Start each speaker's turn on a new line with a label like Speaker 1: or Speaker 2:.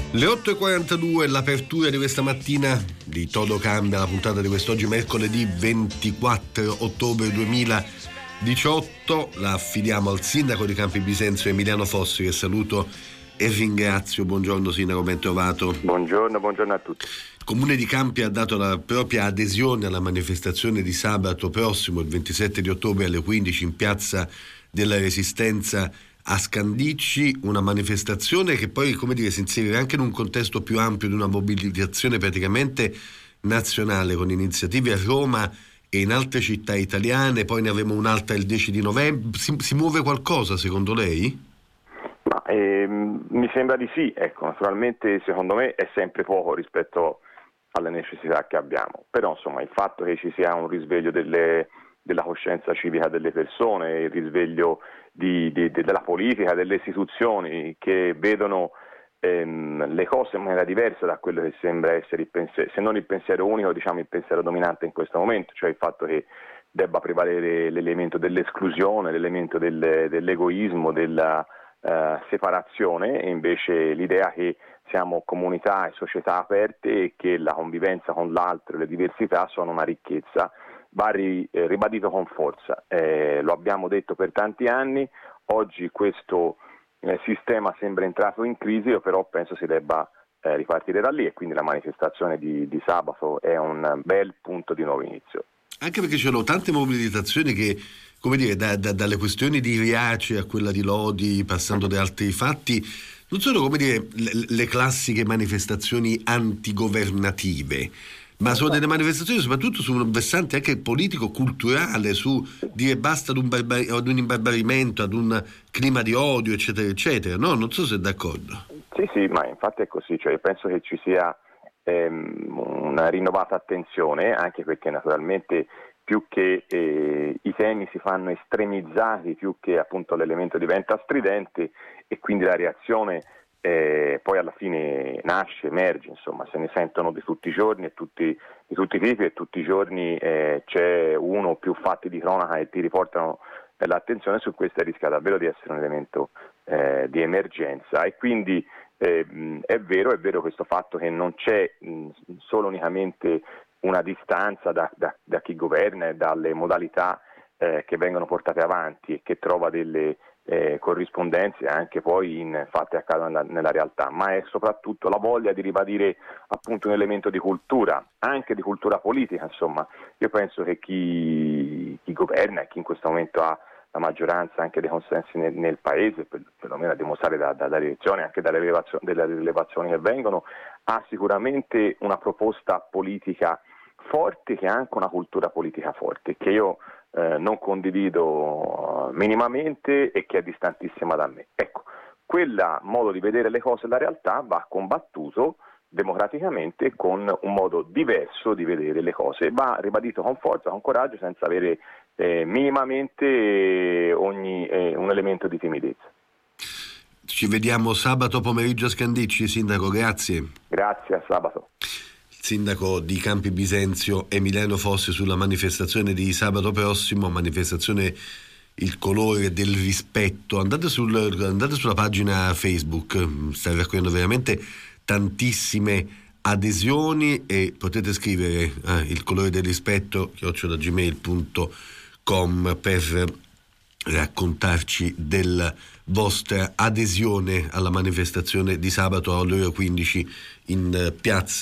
Speaker 1: Le 8.42, l'apertura di questa mattina di Todo Cambia, la puntata di quest'oggi, mercoledì 24 ottobre 2018. La affidiamo al sindaco di Campi Bisenzio, Emiliano Fossi, che saluto e ringrazio. Buongiorno sindaco, ben trovato.
Speaker 2: Buongiorno a tutti.
Speaker 1: Il Comune di Campi ha dato la propria adesione alla manifestazione di sabato prossimo, il 27 di ottobre alle 15 in Piazza della Resistenza a Scandicci, una manifestazione che poi, come dire, si inserirà anche in un contesto più ampio di una mobilitazione praticamente nazionale, con iniziative a Roma e in altre città italiane. Poi ne avremo un'altra il 10 di novembre. Si muove qualcosa secondo lei?
Speaker 2: Mi sembra di sì, ecco, naturalmente secondo me è sempre poco rispetto alle necessità che abbiamo, però insomma il fatto che ci sia un risveglio della coscienza civica delle persone, il risveglio della politica, delle istituzioni che vedono le cose in maniera diversa da quello che sembra essere il pensiero, se non il pensiero unico, diciamo il pensiero dominante in questo momento, cioè il fatto che debba prevalere l'elemento dell'esclusione, l'elemento dell'egoismo, della separazione, e invece l'idea che siamo comunità e società aperte e che la convivenza con l'altro e le diversità sono una ricchezza, va ribadito con forza. Lo abbiamo detto per tanti anni, oggi questo sistema sembra entrato in crisi, io però penso si debba ripartire da lì, e quindi la manifestazione di sabato è un bel punto di nuovo inizio.
Speaker 1: Anche perché ci sono tante mobilitazioni che, come dire, dalle questioni di Riace a quella di Lodi, passando da altri fatti, non sono, come dire, le classiche manifestazioni antigovernative, ma sono delle manifestazioni soprattutto su un versante anche politico-culturale, su dire basta ad un imbarbarimento, ad un clima di odio, eccetera, eccetera, no? Non so se è d'accordo.
Speaker 2: Sì, ma infatti è così, cioè penso che ci sia una rinnovata attenzione, anche perché naturalmente più che i temi si fanno estremizzati, più che appunto l'elemento diventa stridente, e quindi la reazione poi alla fine nasce, emerge, insomma se ne sentono di tutti i giorni e di tutti i tipi, e tutti i giorni c'è uno o più fatti di cronaca che ti riportano l'attenzione su questo, e rischia davvero di essere un elemento di emergenza. E quindi è vero questo fatto che non c'è solo unicamente una distanza da chi governa e dalle modalità che vengono portate avanti e che trova delle corrispondenze anche poi in fatti accadono nella realtà, ma è soprattutto la voglia di ribadire appunto un elemento di cultura, anche di cultura politica. Insomma, io penso che chi governa e chi in questo momento ha la maggioranza anche dei consensi nel paese, perlomeno a dimostrare dalla elezione, anche dalle rilevazioni che vengono, ha sicuramente una proposta politica forte, che ha anche una cultura politica forte, che io non condivido minimamente e che è distantissima da me. Ecco, quel modo di vedere le cose e la realtà va combattuto democraticamente con un modo diverso di vedere le cose, va ribadito con forza, con coraggio, senza avere minimamente un elemento di timidezza.
Speaker 1: Ci vediamo sabato pomeriggio a Scandicci, sindaco, grazie.
Speaker 2: Grazie, a sabato.
Speaker 1: Sindaco di Campi Bisenzio Emiliano Fossi sulla manifestazione di sabato prossimo, manifestazione Il colore del rispetto. Andate sulla pagina Facebook, stai raccogliendo veramente tantissime adesioni, e potete scrivere il colore del rispetto @gmail.com per raccontarci della vostra adesione alla manifestazione di sabato alle ore 15 in piazza